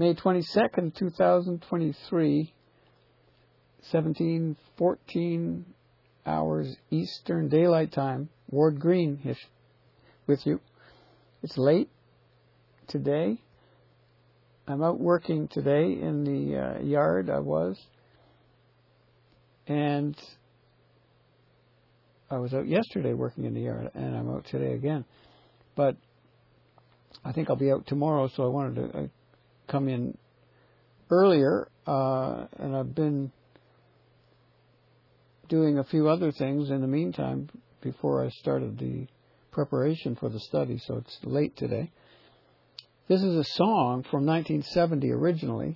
May 22nd, 2023, 17:14 hours Eastern Daylight Time. Ward Green with you. It's late today. I'm out working today in the yard. I was. And I was out yesterday working in the yard, and I'm out today again. But I think I'll be out tomorrow, so I wanted to come in earlier. And I've been doing a few other things in the meantime before I started the preparation for the study, so it's late today. This is a song from 1970 originally,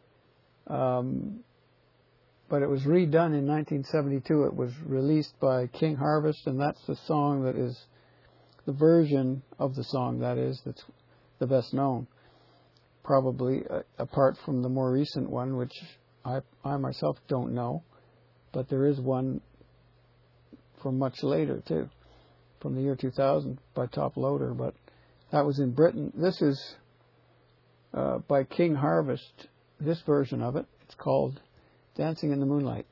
but it was redone in 1972. It was released by King Harvest, and that's the song that is the version of the song that's the best known, probably apart from the more recent one, which I myself don't know, but there is one from much later too, from the year 2000 by Top Loader, but that was in Britain. This is by King Harvest, this version of it. It's called Dancing in the Moonlight.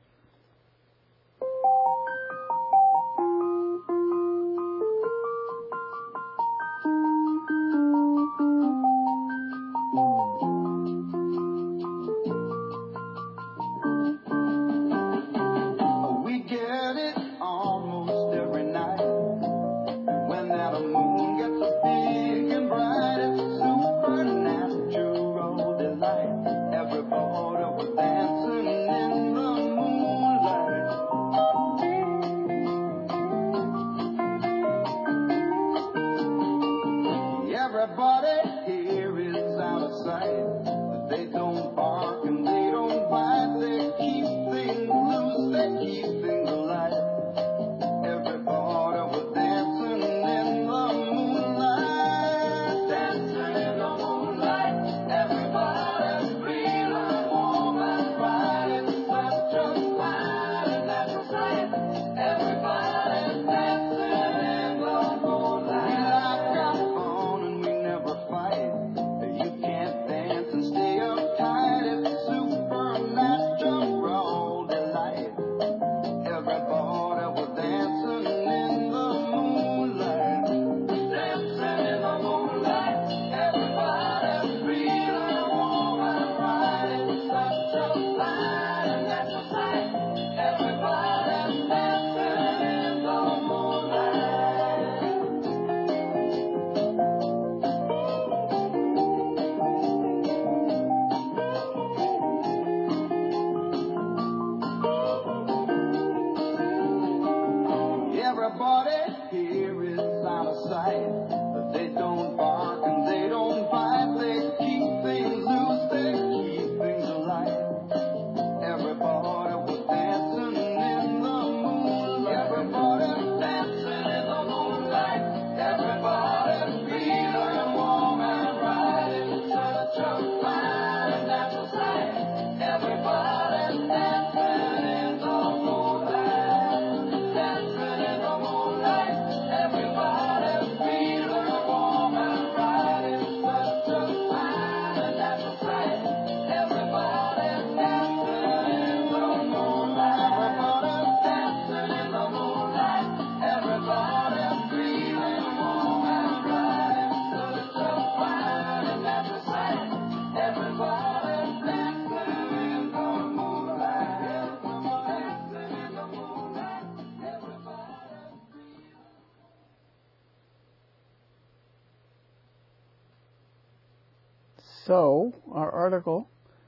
So, our article,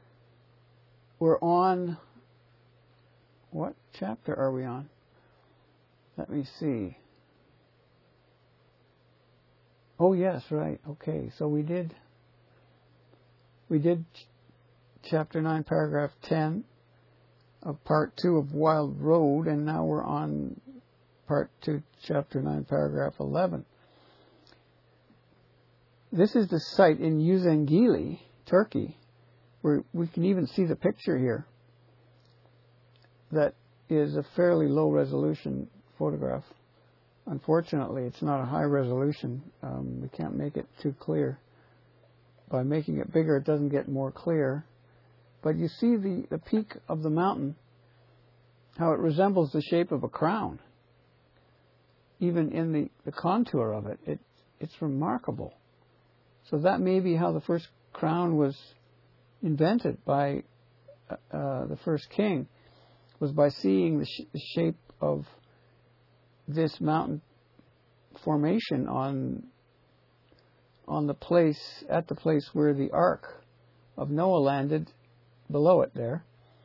we're on, what chapter are we on? Let me see. Oh, yes, right. Okay, so we did chapter 9, paragraph 10 of part 2 of Wild Road, and now we're on part 2, chapter 9, paragraph 11. This is the site in Uzengili, Turkey, where we can even see the picture here. That is a fairly low resolution photograph. Unfortunately, it's not a high resolution. We can't make it too clear. by making it bigger, it doesn't get more clear. But you see the peak of the mountain, how it resembles the shape of a crown. Even in the contour of it, it's remarkable. So that may be how the first crown was invented by the first king, was by seeing the shape of this mountain formation at the place where the Ark of Noah landed, below it there,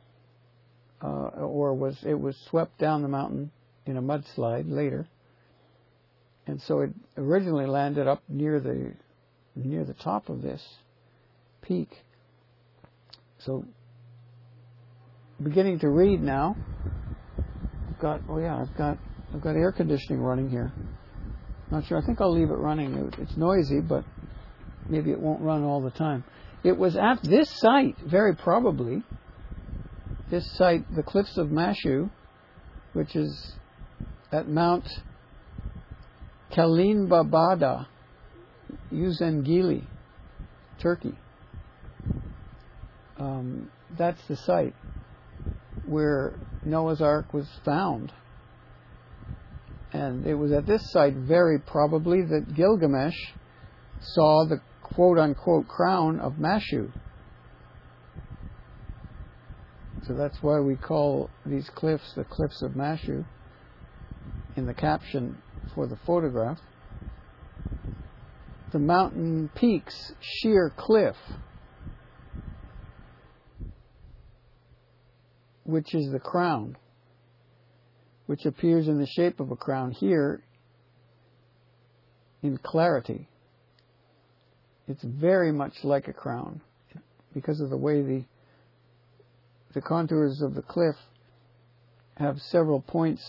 it was swept down the mountain in a mudslide later, and so it originally landed up near the top of this peak. So, beginning to read now. I've got air conditioning running here. Not sure. I think I'll leave it running. It's noisy, but maybe it won't run all the time. It was at this site, very probably, the Cliffs of Mashu, which is at Mount Kalinbabada, Uzengili, Turkey. That's the site where Noah's Ark was found. And it was at this site, very probably, that Gilgamesh saw the quote-unquote crown of Mashu. So that's why we call these cliffs the Cliffs of Mashu in the caption for the photograph. The mountain peak's sheer cliff, which is the crown, which appears in the shape of a crown here in clarity. It's very much like a crown because of the way the contours of the cliff have several points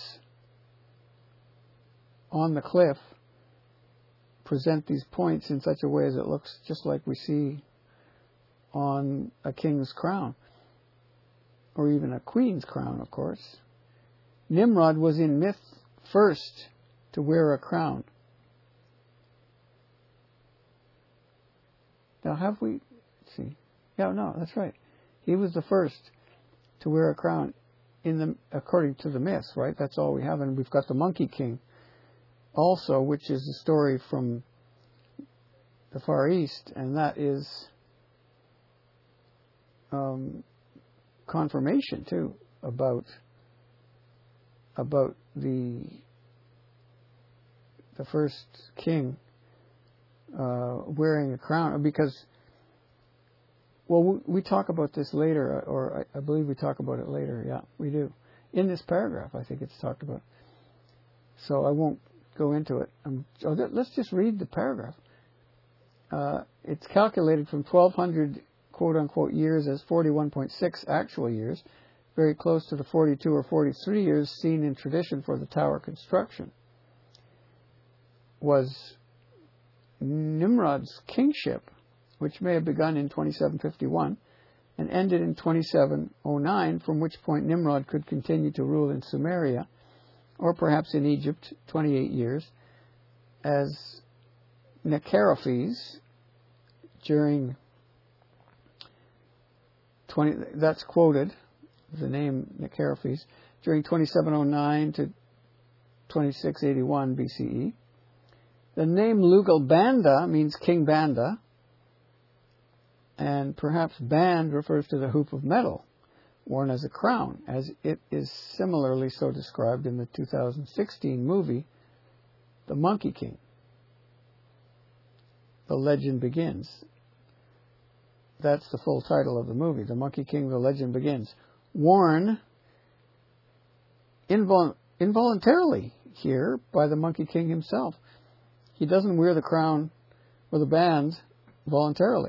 on the cliff, present these points in such a way as it looks just like we see on a king's crown, or even a queen's crown, of course. Nimrod was in myth first to wear a crown. Now, have we... Let's see. Yeah, no, that's right. He was the first to wear a crown according to the myths, right? That's all we have. And we've got the Monkey King also, which is a story from the Far East, and that is confirmation, too, about the first king wearing a crown, because, well, we talk about this later, or I believe we talk about it later. Yeah, we do. In this paragraph, I think it's talked about. So I won't go into it. Let's just read the paragraph. It's calculated from 1,200 quote-unquote years as 41.6 actual years, very close to the 42 or 43 years seen in tradition for the tower construction. Was Nimrod's kingship, which may have begun in 2751 and ended in 2709, from which point Nimrod could continue to rule in Sumeria, or perhaps in Egypt, 28 years, as Necharophes during that's quoted, the name Necharophes, during 2709 to 2681 BCE. The name Lugalbanda means King Banda, and perhaps band refers to the hoop of metal worn as a crown, as it is similarly so described in the 2016 movie, The Monkey King. The Legend Begins. That's the full title of the movie, The Monkey King, The Legend Begins. Worn involuntarily here by the Monkey King himself. He doesn't wear the crown or the band voluntarily.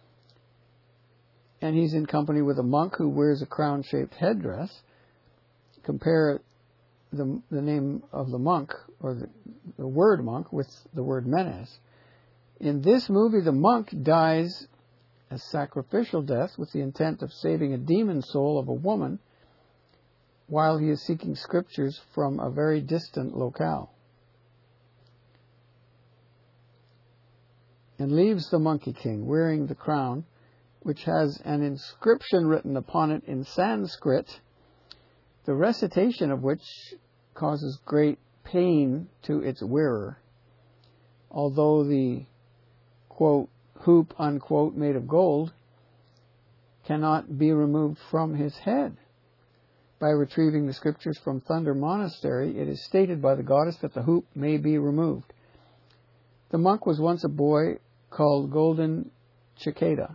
And he's in company with a monk who wears a crown-shaped headdress. Compare the name of the monk, or the word monk, with the word menes. In this movie, the monk dies a sacrificial death with the intent of saving a demon soul of a woman while he is seeking scriptures from a very distant locale. and leaves the Monkey King wearing the crown, which has an inscription written upon it in Sanskrit, the recitation of which causes great pain to its wearer, although the, quote, hoop, unquote, made of gold cannot be removed from his head. By retrieving the scriptures from Thunder Monastery, it is stated by the goddess that the hoop may be removed. The monk was once a boy called Golden Cicada,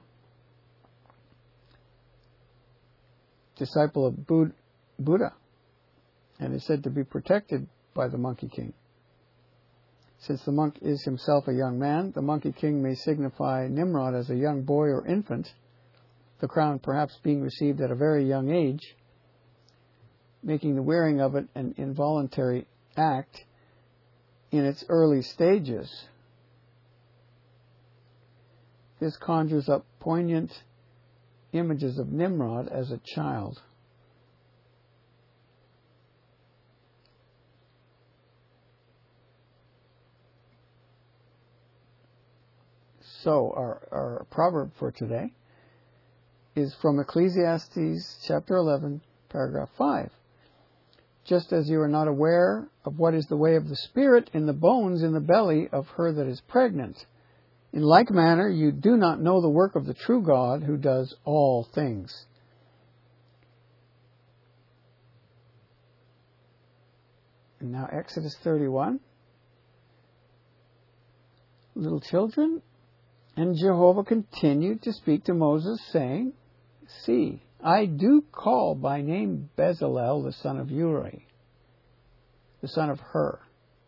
disciple of Buddha, and is said to be protected by the Monkey King. Since the monk is himself a young man, the Monkey King may signify Nimrod as a young boy or infant, the crown perhaps being received at a very young age, making the wearing of it an involuntary act in its early stages. This conjures up poignant images of Nimrod as a child. So our proverb for today is from Ecclesiastes chapter 11, paragraph 5. Just as you are not aware of what is the way of the Spirit in the bones in the belly of her that is pregnant, in like manner you do not know the work of the true God who does all things. And now Exodus 31. Little children, and Jehovah continued to speak to Moses, saying, See, I do call by name Bezalel, the son of Uri, the son of Hur,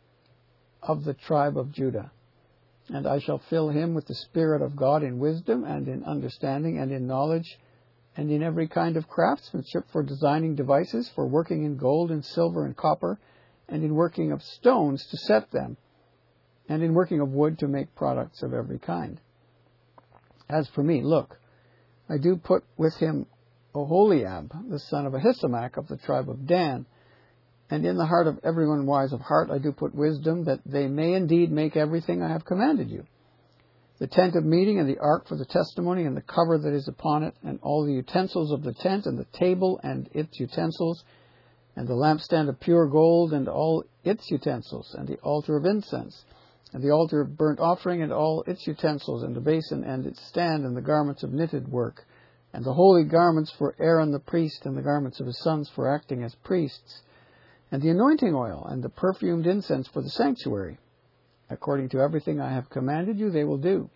of the tribe of Judah. And I shall fill him with the Spirit of God in wisdom and in understanding and in knowledge and in every kind of craftsmanship for designing devices, for working in gold and silver and copper, and in working of stones to set them, and in working of wood to make products of every kind. As for me, look, I do put with him Oholiab, the son of Ahisamach of the tribe of Dan, and in the heart of everyone wise of heart I do put wisdom, that they may indeed make everything I have commanded you. The tent of meeting, and the ark for the testimony, and the cover that is upon it, and all the utensils of the tent, and the table and its utensils, and the lampstand of pure gold, and all its utensils, and the altar of incense, and the altar of burnt offering, and all its utensils, and the basin and its stand, and the garments of knitted work, and the holy garments for Aaron the priest, and the garments of his sons for acting as priests, and the anointing oil, and the perfumed incense for the sanctuary. According to everything I have commanded you, they will do.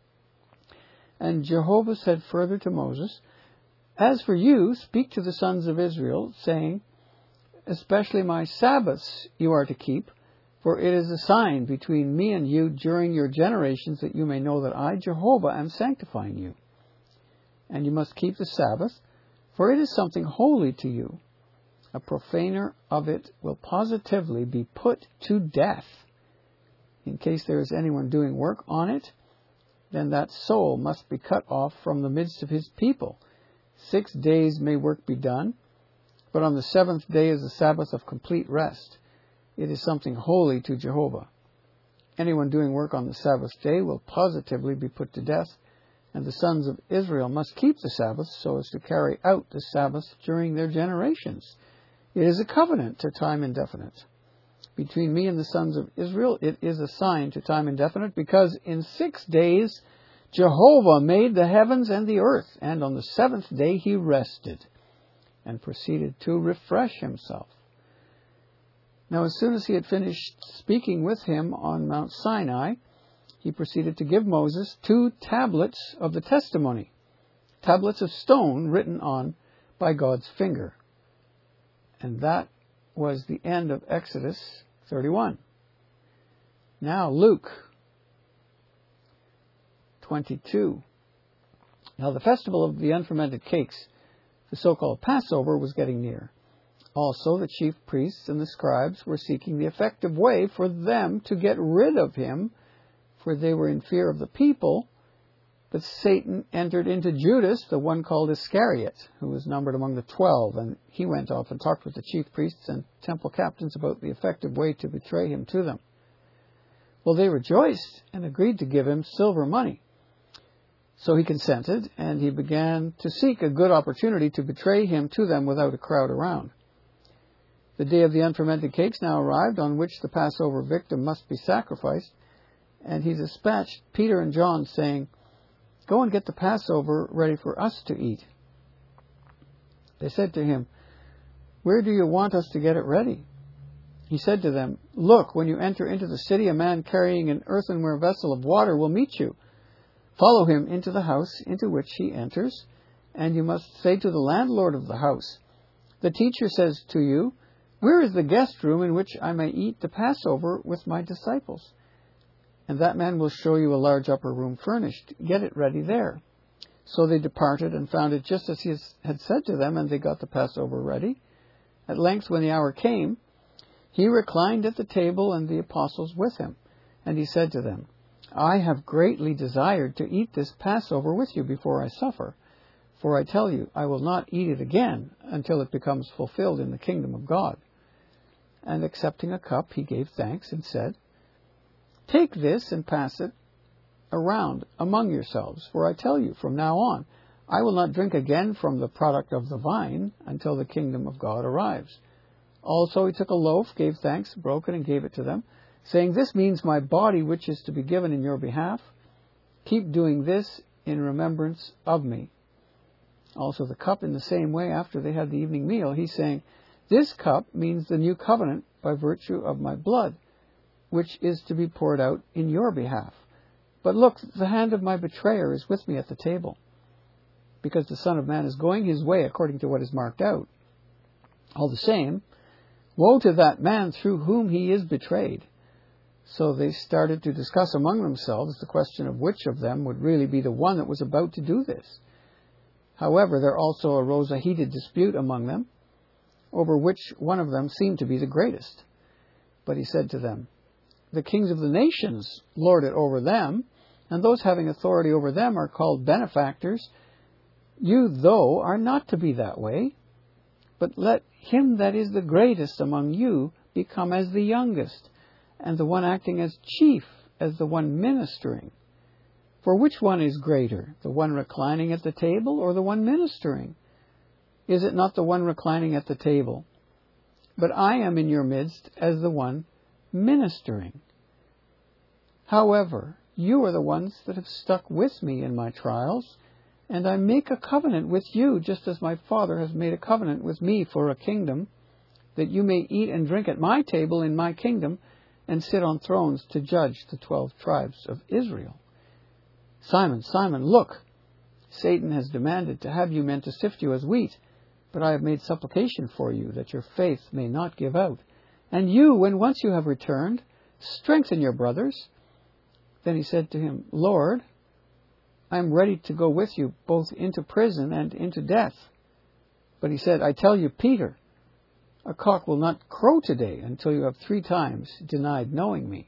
And Jehovah said further to Moses, As for you, speak to the sons of Israel, saying, Especially my Sabbaths you are to keep, for it is a sign between me and you during your generations, that you may know that I, Jehovah, am sanctifying you. And you must keep the Sabbath, for it is something holy to you. A profaner of it will positively be put to death. In case there is anyone doing work on it, then that soul must be cut off from the midst of his people. 6 days may work be done, but on the 7th day is the Sabbath of complete rest. It is something holy to Jehovah. Anyone doing work on the Sabbath day will positively be put to death, and the sons of Israel must keep the Sabbath so as to carry out the Sabbath during their generations. It is a covenant to time indefinite. Between me and the sons of Israel, it is a sign to time indefinite, because in 6 days Jehovah made the heavens and the earth, and on the 7th day he rested and proceeded to refresh himself. Now, as soon as he had finished speaking with him on Mount Sinai, he proceeded to give Moses 2 tablets of the testimony, tablets of stone written on by God's finger. And that was the end of Exodus 31. Now, Luke 22. Now, the festival of the unfermented cakes, the so-called Passover, was getting near. Also, the chief priests and the scribes were seeking the effective way for them to get rid of him, for they were in fear of the people. But Satan entered into Judas, the one called Iscariot, who was numbered among the 12, and he went off and talked with the chief priests and temple captains about the effective way to betray him to them. Well, they rejoiced and agreed to give him silver money. So he consented, and he began to seek a good opportunity to betray him to them without a crowd around. The day of the unfermented cakes now arrived, on which the Passover victim must be sacrificed, and he dispatched Peter and John, saying, "Go and get the Passover ready for us to eat." They said to him, "Where do you want us to get it ready?" He said to them, "Look, when you enter into the city, a man carrying an earthenware vessel of water will meet you. Follow him into the house into which he enters, and you must say to the landlord of the house, 'The teacher says to you, where is the guest room in which I may eat the Passover with my disciples?' And that man will show you a large upper room furnished. Get it ready there." So they departed and found it just as he had said to them, and they got the Passover ready. At length, when the hour came, he reclined at the table and the apostles with him. And he said to them, "I have greatly desired to eat this Passover with you before I suffer. For I tell you, I will not eat it again until it becomes fulfilled in the kingdom of God." And accepting a cup, he gave thanks and said, "Take this and pass it around among yourselves. For I tell you, from now on, I will not drink again from the product of the vine until the kingdom of God arrives." Also he took a loaf, gave thanks, broke it, and gave it to them, saying, "This means my body, which is to be given in your behalf. Keep doing this in remembrance of me." Also the cup in the same way after they had the evening meal, he saying, "This cup means the new covenant by virtue of my blood, which is to be poured out in your behalf. But look, the hand of my betrayer is with me at the table, because the Son of Man is going his way according to what is marked out. All the same, woe to that man through whom he is betrayed." So they started to discuss among themselves the question of which of them would really be the one that was about to do this. However, there also arose a heated dispute among them, over which one of them seemed to be the greatest. But he said to them, "The kings of the nations lord it over them, and those having authority over them are called benefactors. You, though, are not to be that way, but let him that is the greatest among you become as the youngest, and the one acting as chief as the one ministering. For which one is greater, the one reclining at the table or the one ministering? Is it not the one reclining at the table? But I am in your midst as the one ministering. However, you are the ones that have stuck with me in my trials, and I make a covenant with you, just as my Father has made a covenant with me for a kingdom, that you may eat and drink at my table in my kingdom, and sit on thrones to judge the 12 tribes of Israel. Simon, Simon, look, Satan has demanded to have you men to sift you as wheat, but I have made supplication for you, that your faith may not give out. And you, when once you have returned, strengthen your brothers." Then he said to him, "Lord, I am ready to go with you both into prison and into death." But he said, "I tell you, Peter, a cock will not crow today until you have 3 times denied knowing me."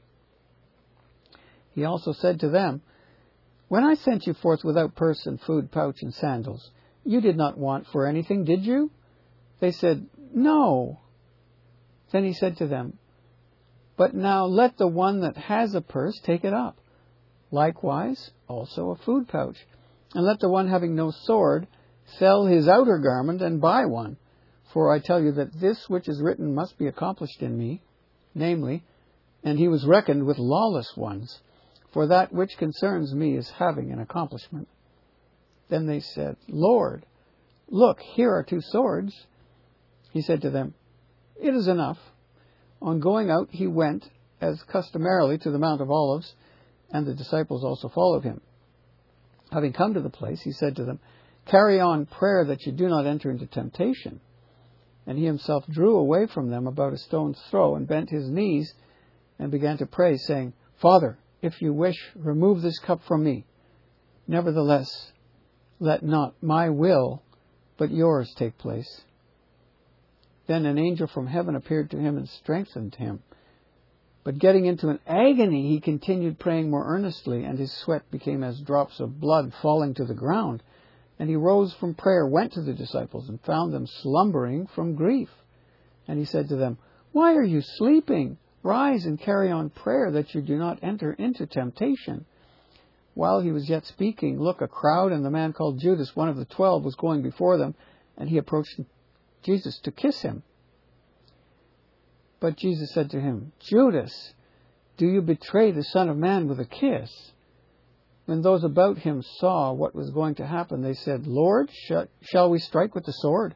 He also said to them, "When I sent you forth without purse and food, pouch and sandals, you did not want for anything, did you?" They said, "No." Then he said to them, "But now let the one that has a purse take it up. Likewise, also a food pouch. And let the one having no sword sell his outer garment and buy one. For I tell you that this which is written must be accomplished in me, namely, and he was reckoned with lawless ones. For that which concerns me is having an accomplishment." Then they said, "Lord, look, here are 2 swords. He said to them, "It is enough." On going out, he went, as customarily, to the Mount of Olives, and the disciples also followed him. Having come to the place, he said to them, "Carry on prayer that you do not enter into temptation." And he himself drew away from them about a stone's throw, and bent his knees, and began to pray, saying, "Father, if you wish, remove this cup from me. Nevertheless, let not my will, but yours take place." Then an angel from heaven appeared to him and strengthened him. But getting into an agony, he continued praying more earnestly, and his sweat became as drops of blood falling to the ground. And he rose from prayer, went to the disciples, and found them slumbering from grief. And he said to them, "Why are you sleeping? rise and carry on prayer that you do not enter into temptation." While he was yet speaking, look, a crowd and the man called Judas, one of the 12, was going before them, and he approached Jesus to kiss him. But Jesus said to him, "Judas, do you betray the Son of Man with a kiss?" When those about him saw what was going to happen, they said, "Lord, shall we strike with the sword?"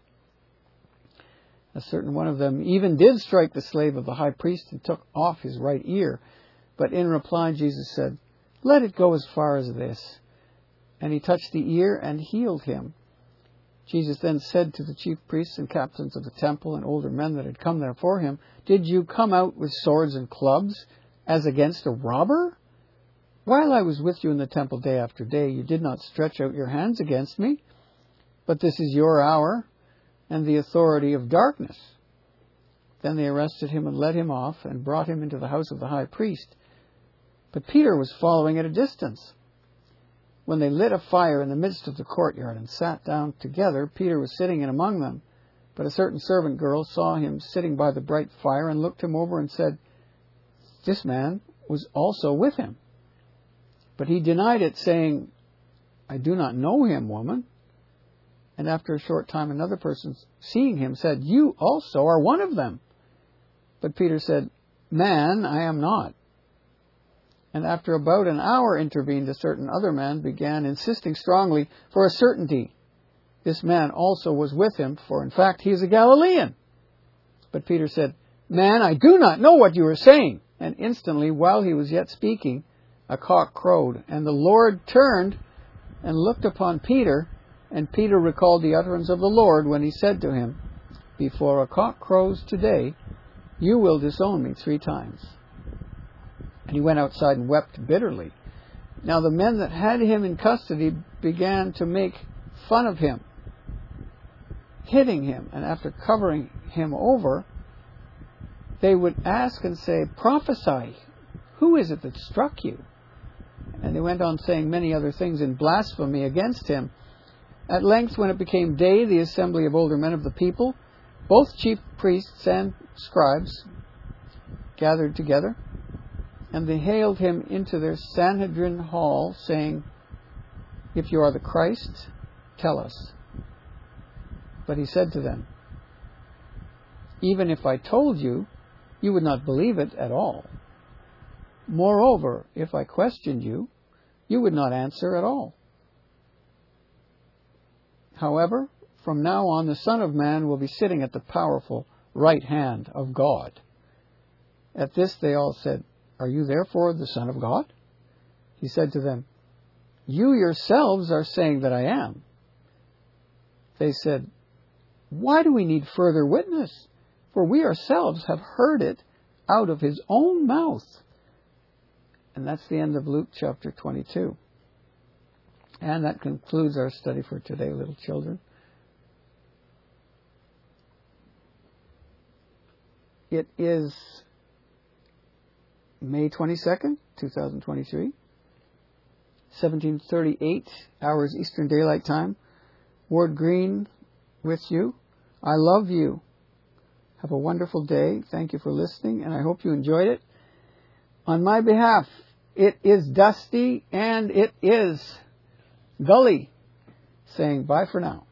A certain one of them even did strike the slave of the high priest and took off his right ear. But in reply, Jesus said, "Let it go as far as this." And he touched the ear and healed him. Jesus then said to the chief priests and captains of the temple and older men that had come there for him, "Did you come out with swords and clubs as against a robber? While I was with you in the temple day after day, you did not stretch out your hands against me. But this is your hour and the authority of darkness." Then they arrested him and led him off and brought him into the house of the high priest. But Peter was following at a distance. When they lit a fire in the midst of the courtyard and sat down together, Peter was sitting in among them. But a certain servant girl saw him sitting by the bright fire and looked him over and said, "This man was also with him." But he denied it, saying, "I do not know him, woman." And after a short time, another person, seeing him, said, "You also are one of them." But Peter said, "Man, I am not." And after about an hour intervened a certain other man, began insisting strongly for a certainty. This man also was with him, for in fact he is a Galilean. But Peter said, "Man, I do not know what you are saying." And instantly, while he was yet speaking, a cock crowed, and the Lord turned and looked upon Peter, and Peter recalled the utterance of the Lord when he said to him, "Before a cock crows today, you will disown me 3 times." And he went outside and wept bitterly. Now the men that had him in custody began to make fun of him, hitting him, and after covering him over, they would ask and say, "Prophesy, who is it that struck you?" And they went on saying many other things in blasphemy against him. At length, when it became day, the assembly of older men of the people, both chief priests and scribes, gathered together, and they haled him into their Sanhedrin hall, saying, "If you are the Christ, tell us." But he said to them, "Even if I told you, you would not believe it at all. Moreover, if I questioned you, you would not answer at all. However, from now on the Son of Man will be sitting at the powerful right hand of God." At this they all said, "Are you therefore the Son of God?" He said to them, "You yourselves are saying that I am." They said, "Why do we need further witness? For we ourselves have heard it out of his own mouth." And that's the end of Luke chapter 22. And that concludes our study for today, little children. It is May 22nd, 2023, 17:38 hours Eastern Daylight Time. Ward Green with you. I love you. Have a wonderful day. Thank you for listening, and I hope you enjoyed it. On my behalf, it is Dusty and it is Gully saying bye for now.